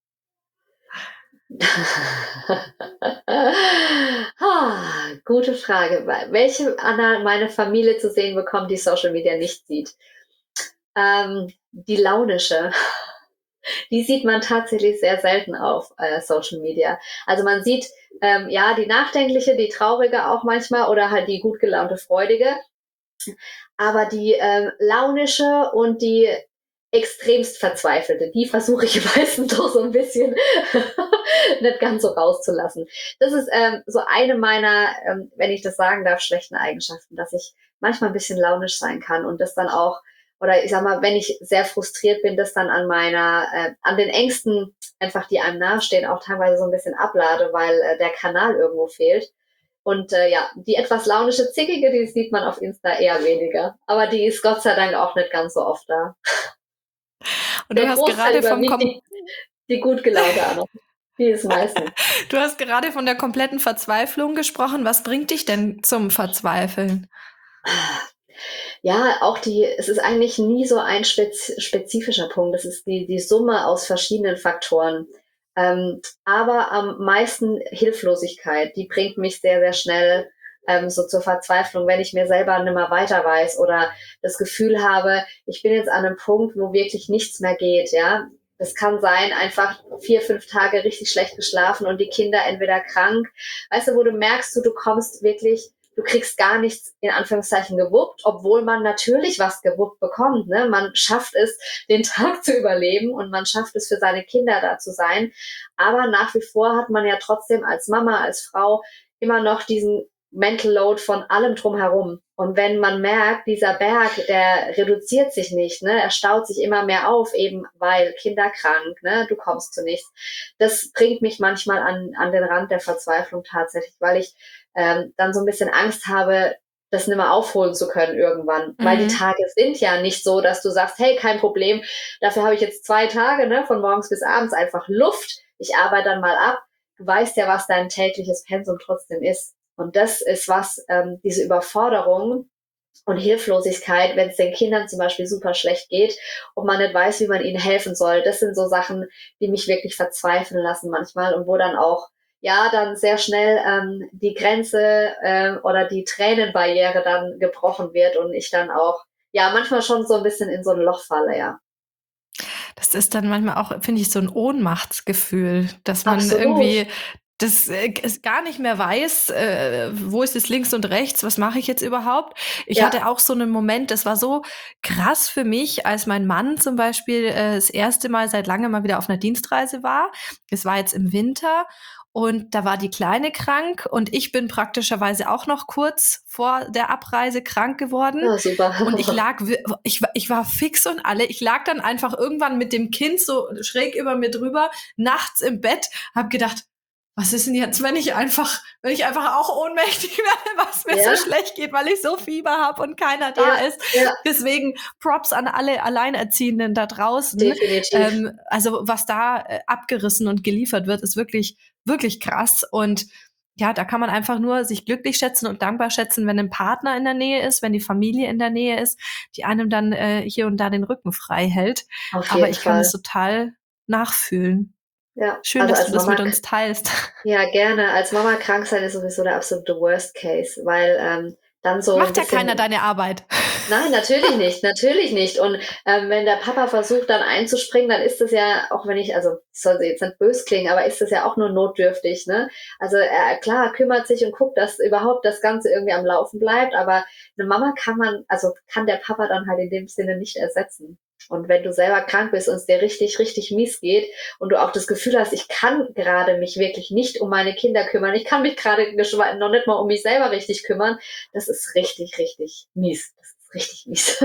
ah, gute Frage. Welche Anna meine Familie zu sehen bekommt, die Social Media nicht sieht? Ähm, die launische. Die sieht man tatsächlich sehr selten auf äh, Social Media. Also man sieht ähm, ja die nachdenkliche, die traurige auch manchmal oder halt die gut gelaunte, freudige. Aber die ähm, launische und die extremst verzweifelte, die versuche ich meistens doch so ein bisschen nicht ganz so rauszulassen. Das ist ähm, so eine meiner, ähm, wenn ich das sagen darf, schlechten Eigenschaften, dass ich manchmal ein bisschen launisch sein kann und das dann auch, oder ich sag mal, wenn ich sehr frustriert bin, das dann an meiner, äh, an den Ängsten einfach, die einem nahestehen, auch teilweise so ein bisschen ablade, weil äh, der Kanal irgendwo fehlt. Und äh, ja, die etwas launische Zickige, die sieht man auf Insta eher weniger. Aber die ist Gott sei Dank auch nicht ganz so oft da. Und Der du hast Großteil gerade vom überwiegt Kom die, die gut gelaunte Anna. Die ist meistens. du hast gerade von der kompletten Verzweiflung gesprochen. Was bringt dich denn zum Verzweifeln? Ja, auch die, es ist eigentlich nie so ein spez spezifischer Punkt. Es ist die, die Summe aus verschiedenen Faktoren. Ähm, aber am meisten Hilflosigkeit, die bringt mich sehr, sehr schnell ähm, so zur Verzweiflung, wenn ich mir selber nicht mehr weiter weiß oder das Gefühl habe, ich bin jetzt an einem Punkt, wo wirklich nichts mehr geht, ja. Es kann sein, einfach vier, fünf Tage richtig schlecht geschlafen und die Kinder entweder krank. Weißt du, wo du merkst, du, du kommst wirklich, du kriegst gar nichts in Anführungszeichen gewuppt, obwohl man natürlich was gewuppt bekommt. Ne? Man schafft es, den Tag zu überleben und man schafft es, für seine Kinder da zu sein. Aber nach wie vor hat man ja trotzdem als Mama, als Frau immer noch diesen Mental Load von allem drumherum. Und wenn man merkt, dieser Berg, der reduziert sich nicht, ne, er staut sich immer mehr auf, eben weil Kinder krank, ne, du kommst zu nichts. Das bringt mich manchmal an, an den Rand der Verzweiflung tatsächlich, weil ich ähm, dann so ein bisschen Angst habe, das nicht mehr aufholen zu können irgendwann. Mhm. Weil die Tage sind ja nicht so, dass du sagst, hey, kein Problem, dafür habe ich jetzt zwei Tage, ne, von morgens bis abends einfach Luft. Ich arbeite dann mal ab. Du weißt ja, was dein tägliches Pensum trotzdem ist. Und das ist was, ähm, diese Überforderung und Hilflosigkeit, wenn es den Kindern zum Beispiel super schlecht geht und man nicht weiß, wie man ihnen helfen soll. Das sind so Sachen, die mich wirklich verzweifeln lassen manchmal und wo dann auch, ja, dann sehr schnell ähm, die Grenze äh, oder die Tränenbarriere dann gebrochen wird und ich dann auch, ja, manchmal schon so ein bisschen in so ein Loch falle, ja. Das ist dann manchmal auch, finde ich, so ein Ohnmachtsgefühl, dass man Absolut. irgendwie das äh, es gar nicht mehr weiß, äh, wo ist es links und rechts, was mache ich jetzt überhaupt? Ich Ja. hatte auch so einen Moment, das war so krass für mich, als mein Mann zum Beispiel äh, das erste Mal seit langem mal wieder auf einer Dienstreise war. Es war jetzt im Winter und da war die Kleine krank und ich bin praktischerweise auch noch kurz vor der Abreise krank geworden. Ja, super. Und ich lag, ich, ich war fix und alle. Ich lag dann einfach irgendwann mit dem Kind so schräg über mir drüber, nachts im Bett, hab gedacht, was ist denn jetzt, wenn ich einfach, wenn ich einfach auch ohnmächtig werde, was mir Ja. so schlecht geht, weil ich so Fieber habe und keiner da Ja, ist. ja. Deswegen Props an alle Alleinerziehenden da draußen. Definitiv. Ähm, also was da äh, abgerissen und geliefert wird, ist wirklich, wirklich krass. Und ja, da kann man einfach nur sich glücklich schätzen und dankbar schätzen, wenn ein Partner in der Nähe ist, wenn die Familie in der Nähe ist, die einem dann äh, hier und da den Rücken frei hält. Auf Aber jeden ich kann Fall. es total nachfühlen. Ja, Schön, also dass als du das Mama mit uns teilst. Ja, gerne. Als Mama krank sein ist sowieso der absolute Worst Case, weil ähm, dann so ein Macht ja keiner bisschen deine Arbeit. Nein, natürlich nicht, natürlich nicht. Und ähm, wenn der Papa versucht, dann einzuspringen, dann ist das ja, auch wenn ich, also es soll jetzt nicht böse klingen, aber ist das ja auch nur notdürftig, ne? Also er, klar, kümmert sich und guckt, dass überhaupt das Ganze irgendwie am Laufen bleibt, aber eine Mama kann man, also kann der Papa dann halt in dem Sinne nicht ersetzen. Und wenn du selber krank bist und es dir richtig, richtig mies geht und du auch das Gefühl hast, ich kann gerade mich wirklich nicht um meine Kinder kümmern, ich kann mich gerade noch nicht mal um mich selber richtig kümmern, das ist richtig, richtig mies. Das ist richtig mies.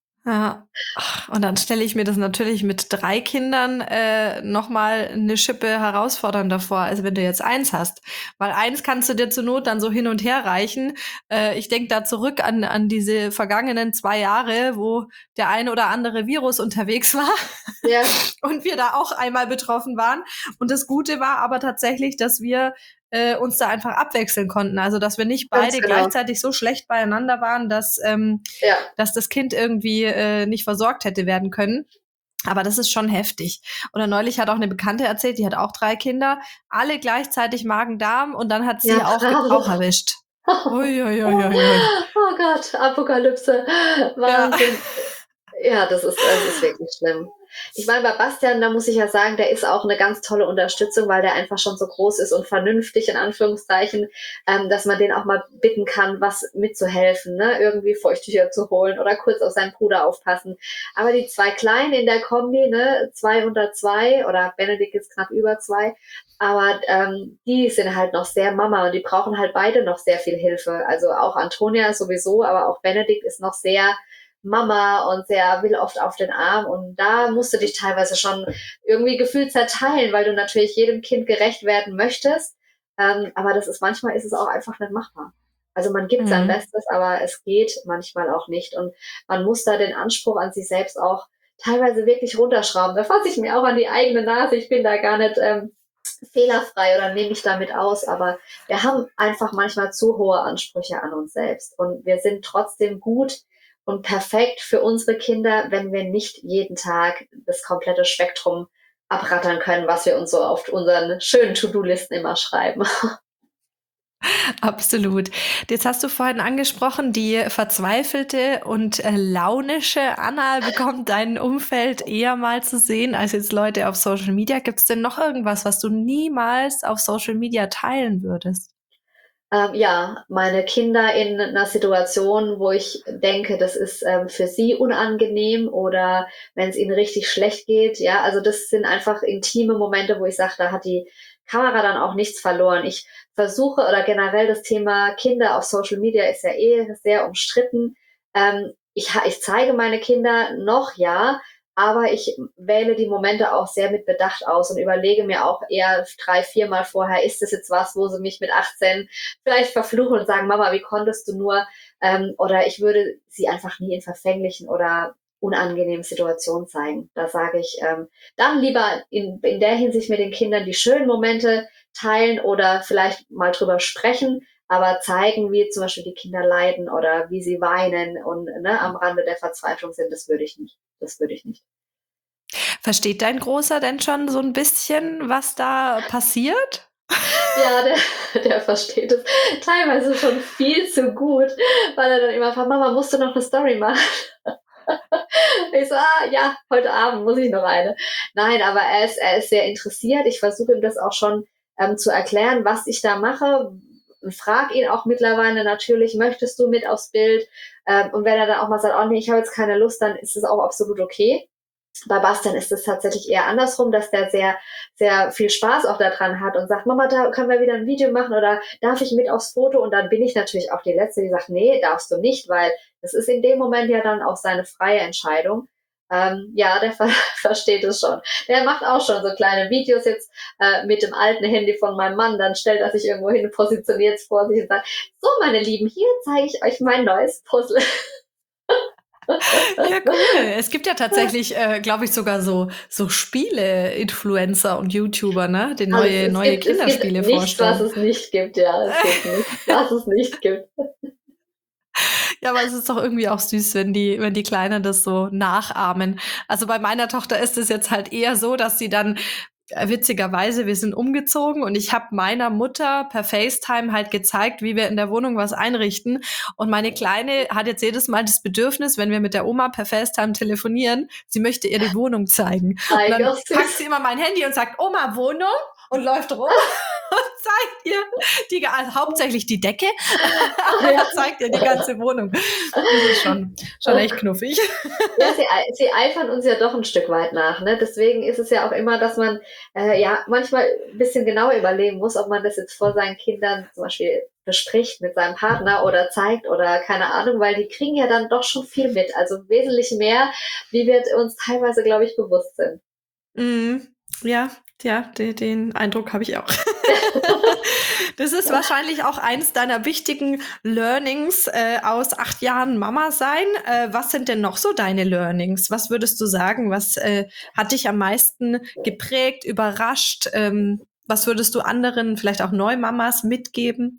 Ja. Ach, und dann stelle ich mir das natürlich mit drei Kindern äh, nochmal eine Schippe herausfordernder vor, als wenn du jetzt eins hast. Weil eins kannst du dir zur Not dann so hin und her reichen. Äh, ich denke da zurück an, an diese vergangenen zwei Jahre, wo der ein oder andere Virus unterwegs war. Ja. Und wir da auch einmal betroffen waren. Und das Gute war aber tatsächlich, dass wir äh, uns da einfach abwechseln konnten. Also, dass wir nicht Ganz beide genau. gleichzeitig so schlecht beieinander waren, dass, ähm, Ja. dass das Kind irgendwie äh, nicht versorgt hätte werden können. Aber das ist schon heftig. Oder neulich hat auch eine Bekannte erzählt, die hat auch drei Kinder, alle gleichzeitig Magen-Darm und dann hat sie Ja, auch, bravo. auch erwischt. Ui, ui, ui, ui, ui. Oh Gott, Apokalypse. Wahnsinn. Ja, ja das ist, das ist wirklich schlimm. Ich meine, bei Bastian, da muss ich ja sagen, der ist auch eine ganz tolle Unterstützung, weil der einfach schon so groß ist und vernünftig, in Anführungszeichen, ähm, dass man den auch mal bitten kann, was mitzuhelfen, ne? Irgendwie Feuchttücher zu holen oder kurz auf seinen Bruder aufpassen. Aber die zwei Kleinen in der Kombi, ne, zwei unter zwei oder Benedikt ist knapp über zwei, aber ähm, die sind halt noch sehr Mama und die brauchen halt beide noch sehr viel Hilfe. Also auch Antonia sowieso, aber auch Benedikt ist noch sehr Mama und sehr will oft auf den Arm und da musst du dich teilweise schon irgendwie gefühlt zerteilen, weil du natürlich jedem Kind gerecht werden möchtest, ähm, aber das ist manchmal ist es auch einfach nicht machbar. Also man gibt sein Mhm. Bestes, aber es geht manchmal auch nicht und man muss da den Anspruch an sich selbst auch teilweise wirklich runterschrauben. Da fasse ich mir auch an die eigene Nase. Ich bin da gar nicht ähm, fehlerfrei oder nehme mich damit aus, aber wir haben einfach manchmal zu hohe Ansprüche an uns selbst und wir sind trotzdem gut und perfekt für unsere Kinder, wenn wir nicht jeden Tag das komplette Spektrum abrattern können, was wir uns so auf unseren schönen To-Do-Listen immer schreiben. Absolut. Jetzt hast du vorhin angesprochen, die verzweifelte und äh, launische Anna bekommt dein Umfeld eher mal zu sehen als jetzt Leute auf Social Media. Gibt es denn noch irgendwas, was du niemals auf Social Media teilen würdest? Ähm, ja, meine Kinder in einer Situation, wo ich denke, das ist ähm, für sie unangenehm oder wenn es ihnen richtig schlecht geht. Ja, also das sind einfach intime Momente, wo ich sage, da hat die Kamera dann auch nichts verloren. Ich versuche oder generell das Thema Kinder auf Social Media ist ja eh sehr umstritten. Ähm, ich, ich zeige meine Kinder noch, ja, aber ich wähle die Momente auch sehr mit Bedacht aus und überlege mir auch eher drei, viermal vorher, ist das jetzt was, wo sie mich mit achtzehn vielleicht verfluchen und sagen, Mama, wie konntest du nur? Ähm, oder ich würde sie einfach nie in verfänglichen oder unangenehmen Situationen zeigen. Da sage ich, ähm, dann lieber in, in der Hinsicht mit den Kindern die schönen Momente teilen oder vielleicht mal drüber sprechen, aber zeigen, wie zum Beispiel die Kinder leiden oder wie sie weinen und ne, am Rande der Verzweiflung sind, das würde ich nicht. Das würde ich nicht. Versteht dein Großer denn schon so ein bisschen, was da passiert? Ja, der, der versteht es teilweise schon viel zu gut, weil er dann immer fragt, Mama, musst du noch eine Story machen? Ich so, ah, ja, heute Abend muss ich noch eine. Nein, aber er ist, er ist sehr interessiert. Ich versuche ihm das auch schon ähm, zu erklären, was ich da mache. Und frage ihn auch mittlerweile natürlich, möchtest du mit aufs Bild? Ähm, und wenn er dann auch mal sagt, oh nee, ich habe jetzt keine Lust, dann ist es auch absolut okay. Bei Bastian ist es tatsächlich eher andersrum, dass der sehr, sehr viel Spaß auch daran hat und sagt, Mama, da können wir wieder ein Video machen oder darf ich mit aufs Foto? Und dann bin ich natürlich auch die Letzte, die sagt, nee, darfst du nicht, weil das ist in dem Moment ja dann auch seine freie Entscheidung. Ähm, ja, der ver versteht es schon. Der macht auch schon so kleine Videos jetzt äh, mit dem alten Handy von meinem Mann. Dann stellt er sich irgendwo hin, positioniert es vor sich und sagt, so meine Lieben, hier zeige ich euch mein neues Puzzle. Ja, cool. Es gibt ja tatsächlich, äh, glaube ich, sogar so, so Spiele-Influencer und YouTuber, ne? Die Alles, neue, es neue gibt, es gibt Kinderspiele nichts, was vorstellen. es nicht gibt, ja. Es gibt nichts, was es nicht gibt. Ja, aber es ist doch irgendwie auch süß, wenn die, wenn die Kleinen das so nachahmen. Also bei meiner Tochter ist es jetzt halt eher so, dass sie dann witzigerweise, wir sind umgezogen und ich habe meiner Mutter per FaceTime halt gezeigt, wie wir in der Wohnung was einrichten. Und meine Kleine hat jetzt jedes Mal das Bedürfnis, wenn wir mit der Oma per FaceTime telefonieren, sie möchte ihr die Wohnung zeigen. Und dann packt sie immer mein Handy und sagt, Oma, Wohnung? Und läuft rum und zeigt ihr die, also hauptsächlich die Decke, aber ja. zeigt ihr die ganze Wohnung. Das ist schon, schon echt knuffig. Ja, sie, sie eifern uns ja doch ein Stück weit nach. Ne? Deswegen ist es ja auch immer, dass man äh, ja manchmal ein bisschen genauer überlegen muss, ob man das jetzt vor seinen Kindern zum Beispiel bespricht mit seinem Partner oder zeigt oder keine Ahnung, weil die kriegen ja dann doch schon viel mit. Also wesentlich mehr, wie wir uns teilweise, glaube ich, bewusst sind. Mm, ja, ja, den, den Eindruck habe ich auch. Das ist wahrscheinlich auch eins deiner wichtigen Learnings äh, aus acht Jahren Mama sein. Äh, was sind denn noch so deine Learnings? Was würdest du sagen? Was äh, hat dich am meisten geprägt, überrascht? Ähm, was würdest du anderen, vielleicht auch Neumamas, mitgeben?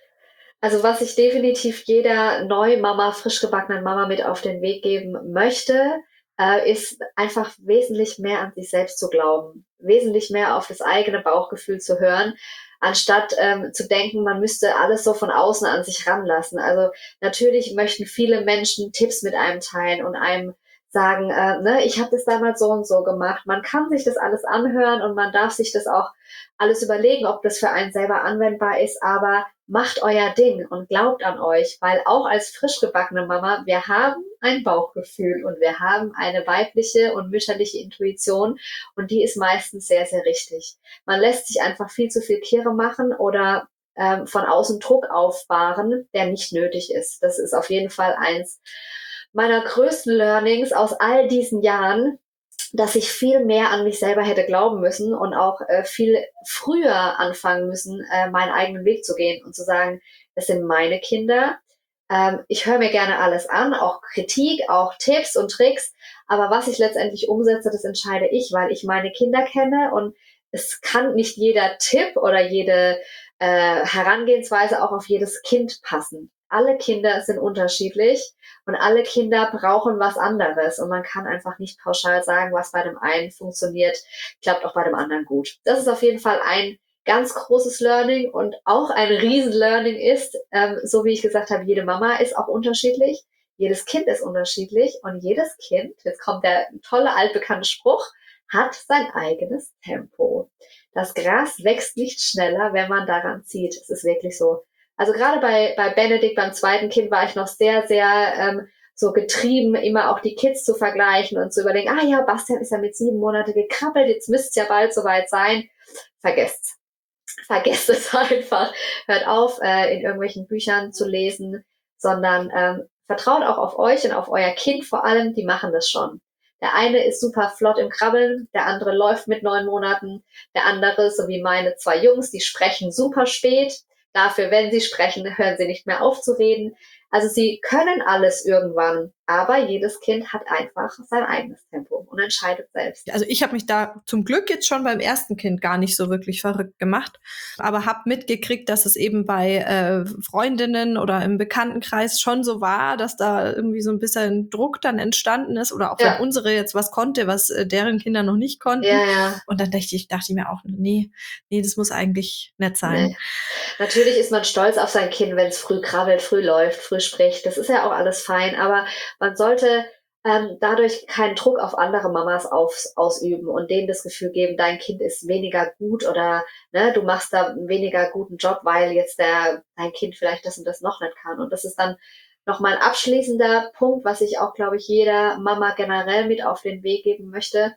Also was ich definitiv jeder Neumama, frisch gebackenen Mama mit auf den Weg geben möchte, äh, ist einfach wesentlich mehr an sich selbst zu glauben, wesentlich mehr auf das eigene Bauchgefühl zu hören, anstatt ähm, zu denken, man müsste alles so von außen an sich ranlassen. Also natürlich möchten viele Menschen Tipps mit einem teilen und einem sagen, äh, ne, ich habe das damals so und so gemacht. Man kann sich das alles anhören und man darf sich das auch alles überlegen, ob das für einen selber anwendbar ist, aber macht euer Ding und glaubt an euch, weil auch als frisch gebackene Mama, wir haben ein Bauchgefühl und wir haben eine weibliche und mütterliche Intuition und die ist meistens sehr, sehr richtig. Man lässt sich einfach viel zu viel Kirre machen oder ähm, von außen Druck aufbahren, der nicht nötig ist. Das ist auf jeden Fall eins meiner größten Learnings aus all diesen Jahren, dass ich viel mehr an mich selber hätte glauben müssen und auch äh, viel früher anfangen müssen, äh, meinen eigenen Weg zu gehen und zu sagen, das sind meine Kinder. Ähm, ich höre mir gerne alles an, auch Kritik, auch Tipps und Tricks. Aber was ich letztendlich umsetze, das entscheide ich, weil ich meine Kinder kenne und es kann nicht jeder Tipp oder jede äh, Herangehensweise auch auf jedes Kind passen. Alle Kinder sind unterschiedlich und alle Kinder brauchen was anderes und man kann einfach nicht pauschal sagen, was bei dem einen funktioniert, klappt auch bei dem anderen gut. Das ist auf jeden Fall ein ganz großes Learning und auch ein Riesen-Learning ist, ähm, so wie ich gesagt habe, jede Mama ist auch unterschiedlich, jedes Kind ist unterschiedlich und jedes Kind, jetzt kommt der tolle altbekannte Spruch, hat sein eigenes Tempo. Das Gras wächst nicht schneller, wenn man daran zieht. Es ist wirklich so. Also gerade bei, bei Benedikt, beim zweiten Kind, war ich noch sehr, sehr ähm, so getrieben, immer auch die Kids zu vergleichen und zu überlegen, ah ja, Bastian ist ja mit sieben Monate gekrabbelt, jetzt müsste es ja bald soweit sein. Vergesst's. Vergesst es einfach. Hört auf, äh, in irgendwelchen Büchern zu lesen, sondern ähm, vertraut auch auf euch und auf euer Kind vor allem, die machen das schon. Der eine ist super flott im Krabbeln, der andere läuft mit neun Monaten, der andere, so wie meine zwei Jungs, die sprechen super spät. Dafür, wenn sie sprechen, hören sie nicht mehr auf zu reden. Also sie können alles irgendwann, aber jedes Kind hat einfach sein eigenes Tempo und entscheidet selbst. Also ich habe mich da zum Glück jetzt schon beim ersten Kind gar nicht so wirklich verrückt gemacht, aber habe mitgekriegt, dass es eben bei äh, Freundinnen oder im Bekanntenkreis schon so war, dass da irgendwie so ein bisschen Druck dann entstanden ist oder auch ja. wenn unsere jetzt was konnte, was äh, deren Kinder noch nicht konnten. Ja, ja. Und dann dachte ich, dachte ich mir auch, nee, nee, das muss eigentlich nicht sein. Nee. Natürlich ist man stolz auf sein Kind, wenn es früh krabbelt, früh läuft, früh spricht. Das ist ja auch alles fein, aber man sollte ähm, dadurch keinen Druck auf andere Mamas auf, ausüben und denen das Gefühl geben, dein Kind ist weniger gut oder ne, du machst da einen weniger guten Job, weil jetzt der dein Kind vielleicht das und das noch nicht kann. Und das ist dann nochmal ein abschließender Punkt, was ich auch, glaube ich, jeder Mama generell mit auf den Weg geben möchte.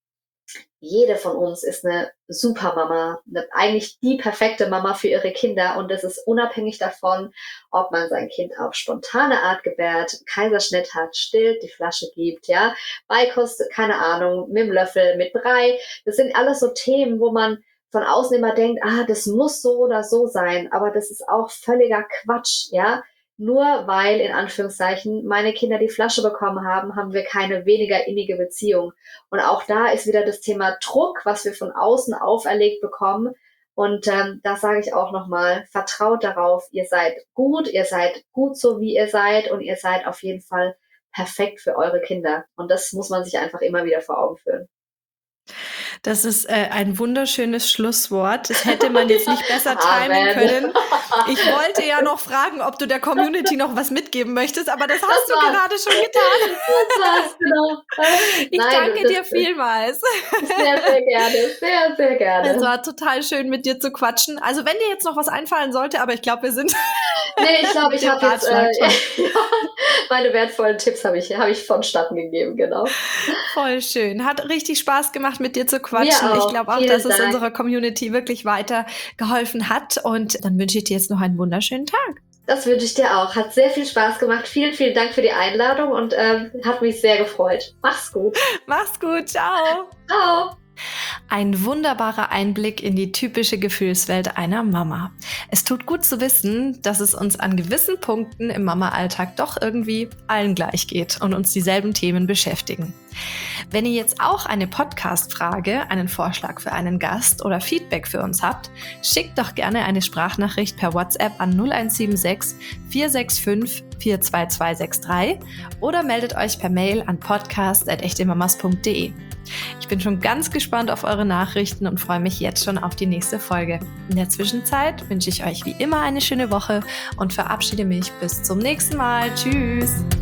Jede von uns ist eine super Mama, eine, eigentlich die perfekte Mama für ihre Kinder und das ist unabhängig davon, ob man sein Kind auf spontane Art gebärt, Kaiserschnitt hat, stillt, die Flasche gibt, ja, Beikost, keine Ahnung, mit dem Löffel, mit Brei. Das sind alles so Themen, wo man von außen immer denkt, ah, das muss so oder so sein, aber das ist auch völliger Quatsch, ja. Nur weil, in Anführungszeichen, meine Kinder die Flasche bekommen haben, haben wir keine weniger innige Beziehung. Und auch da ist wieder das Thema Druck, was wir von außen auferlegt bekommen. Und ähm, da sage ich auch nochmal, vertraut darauf, ihr seid gut, ihr seid gut so, wie ihr seid und ihr seid auf jeden Fall perfekt für eure Kinder. Und das muss man sich einfach immer wieder vor Augen führen. Das ist äh, ein wunderschönes Schlusswort. Das hätte man jetzt nicht besser timen können. Ich wollte ja noch fragen, ob du der Community noch was mitgeben möchtest, aber das hast das du gerade schon getan. Das war's, genau. Ich Nein, danke dir vielmals. Sehr, sehr gerne. Sehr, sehr gerne. Es war total schön, mit dir zu quatschen. Also wenn dir jetzt noch was einfallen sollte, aber ich glaube, wir sind... Nee, ich glaube, ich habe jetzt... Äh, ja, meine wertvollen Tipps habe ich, hab ich vonstatten gegeben, genau. Voll schön. Hat richtig Spaß gemacht, mit dir zu quatschen. Ich glaube auch, Vielen dass Dank. es unserer Community wirklich weitergeholfen hat. Und dann wünsche ich dir jetzt noch einen wunderschönen Tag. Das wünsche ich dir auch. Hat sehr viel Spaß gemacht. Vielen, vielen Dank für die Einladung und ähm, hat mich sehr gefreut. Mach's gut. Mach's gut. Ciao. Ciao. Ein wunderbarer Einblick in die typische Gefühlswelt einer Mama. Es tut gut zu wissen, dass es uns an gewissen Punkten im Mama-Alltag doch irgendwie allen gleich geht und uns dieselben Themen beschäftigen. Wenn ihr jetzt auch eine Podcast-Frage, einen Vorschlag für einen Gast oder Feedback für uns habt, schickt doch gerne eine Sprachnachricht per WhatsApp an null eins sieben sechs, vier sechs fünf, vier zwei zwei sechs drei oder meldet euch per Mail an podcast at echtemamas punkt de. Ich bin schon ganz gespannt auf eure Nachrichten und freue mich jetzt schon auf die nächste Folge. In der Zwischenzeit wünsche ich euch wie immer eine schöne Woche und verabschiede mich bis zum nächsten Mal. Tschüss!